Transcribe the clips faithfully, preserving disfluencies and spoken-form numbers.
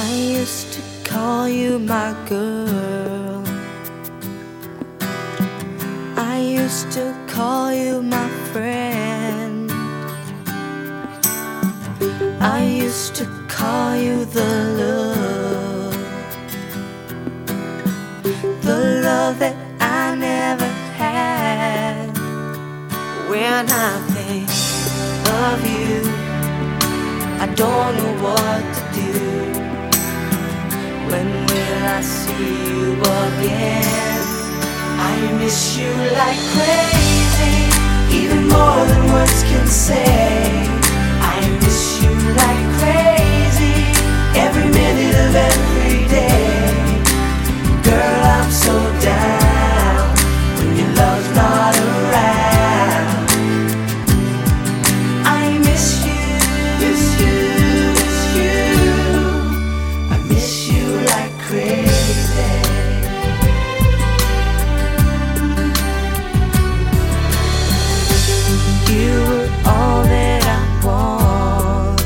I used to call you my girl. I used to call you my friend. I used to call you the love, the love that I never had. When I think of you, I don't know what to do. When will I see you again? I miss you like crazy, even more than words can say. I miss you like crazy, every minute of every day. Girl, I'm so down when your love's not around. I miss you, miss you, miss you. I miss you like crazy. You were all that I want.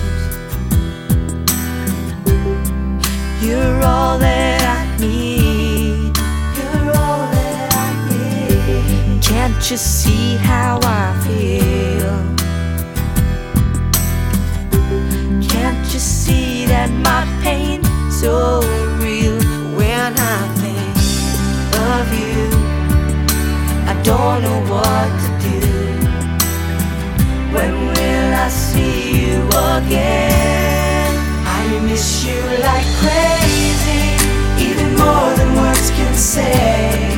You're all that I need. You're all that I need. Can't you see how I feel? Can't you see that my pain's so real? When I think of you, I don't know what to do. When will I see you again? I miss you like crazy, even more than words can say.